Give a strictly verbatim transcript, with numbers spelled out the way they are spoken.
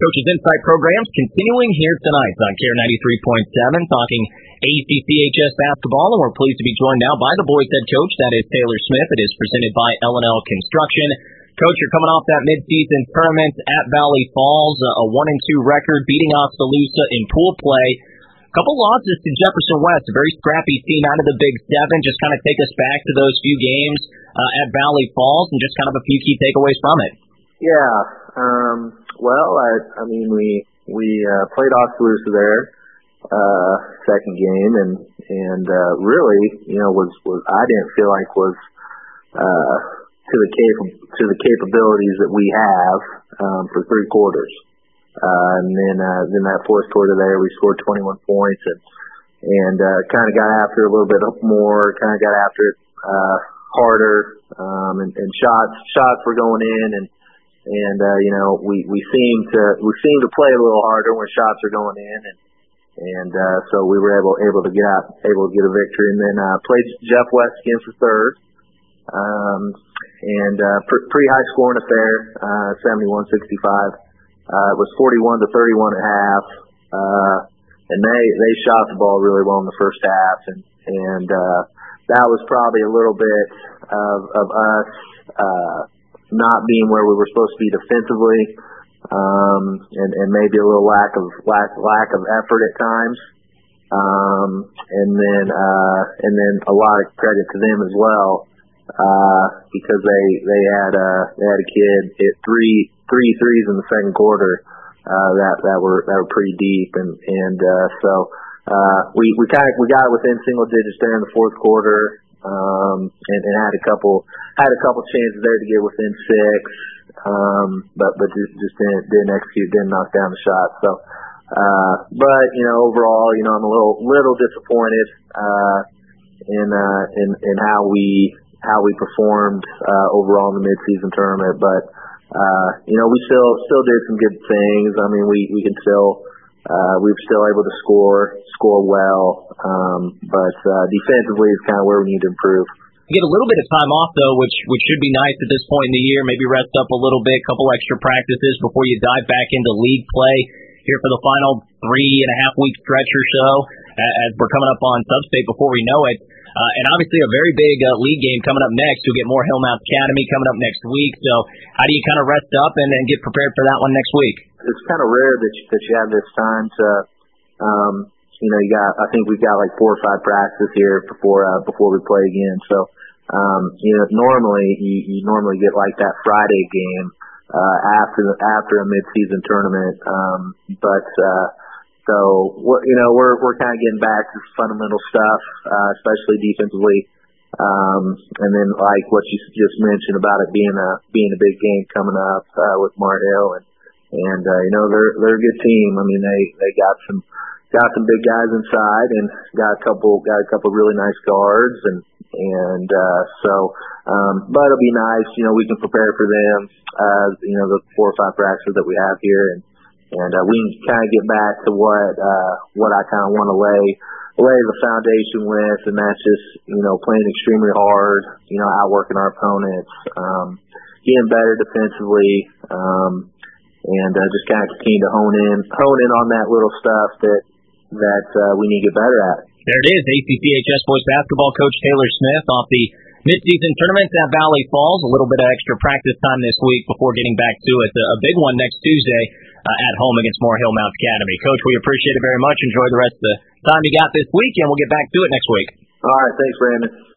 Coach's Insight programs continuing here tonight on K A R E ninety-three point seven, talking A C C H S basketball, and we're pleased to be joined now by the boys' head coach. That is Taylor Smith. It is presented by L and L Construction. Coach, you're coming off that midseason tournament at Valley Falls, a one and two record, beating Oskaloosa in pool play. A couple losses to Jefferson West, a very scrappy team out of the Big Seven. Just kind of take us back to those few games uh, at Valley Falls and just kind of a few key takeaways from it. Yeah, um, well, I, I mean, we we uh, played Oskaloosa there, uh, second game, and and uh, really, you know, was was I didn't feel like was uh, to the cap- to the capabilities that we have um, for three quarters, uh, and then uh, then that fourth quarter there, we scored twenty-one points and and uh, kind of got after it a little bit more, kind of got after it uh, harder, um, and, and shots shots were going in and. And, uh, you know, we, we seem to, we seem to play a little harder when shots are going in. And, and, uh, so we were able, able to get out, able to get a victory. And then, uh, played Jeff West against the third. Um, and, uh, pre- pretty high scoring affair, uh, seventy-one sixty-five. Uh, it was forty-one to thirty-one at half. Uh, and they, they shot the ball really well in the first half. And, and, uh, that was probably a little bit of, of us, uh, not being where we were supposed to be defensively, um, and, and maybe a little lack of lack lack of effort at times, um, and then uh, and then a lot of credit to them as well, uh, because they they had a they had a kid hit three three threes in the second quarter uh, that that were that were pretty deep, and and uh, so uh, we we kind of we got within single digits there in the fourth quarter. Um, and, and had a couple, had a couple chances there to get within six, um, but, but just, just didn't, didn't execute, didn't knock down the shot. So, uh, but, you know, overall, you know, I'm a little, little disappointed, uh, in, uh, in, in how we, how we performed, uh, overall in the midseason tournament. But, uh, you know, we still, still did some good things. I mean, we, we can still, Uh, we were still able to score, score well, um, but uh, defensively is kind of where we need to improve. You get a little bit of time off, though, which which should be nice at this point in the year. Maybe rest up a little bit, a couple extra practices before you dive back into league play here for the final three and a half week stretch or so, as we're coming up on Substate before we know it. Uh, and obviously a very big uh, league game coming up next. You'll get more Hillmouth Academy coming up next week. So how do you kind of rest up and, and get prepared for that one next week? It's kind of rare that you, that you have this time to, um, you know, you got, I think we've got like four or five practices here before, uh, before we play again. So, um, you know, normally you, you normally get like that Friday game, uh, after the, after a mid-season tournament. Um, but, uh, so, you know, we're, we're kind of getting back to fundamental stuff, uh, especially defensively. Um, and then like what you just mentioned about it being a, being a big game coming up, uh, with Mart Hill and, And, uh, you know, they're, they're a good team. I mean, they, they got some, got some big guys inside and got a couple, got a couple really nice guards. And, and, uh, so, um, but it'll be nice, you know, we can prepare for them, uh, you know, the four or five practices that we have here. And, and, uh, we can kind of get back to what, uh, what I kind of want to lay, lay the foundation with. And that's just, you know, playing extremely hard, you know, outworking our opponents, um, getting better defensively, um, and uh, just kind of continue to hone in, hone in on that little stuff that that uh, we need to get better at. There it is, A C C H S boys basketball coach Taylor Smith off the midseason tournament at Valley Falls. A little bit of extra practice time this week before getting back to it. A big one next Tuesday uh, at home against Moore Hillmouth Academy. Coach, we appreciate it very much. Enjoy the rest of the time you got this week, and we'll get back to it next week. All right, thanks, Brandon.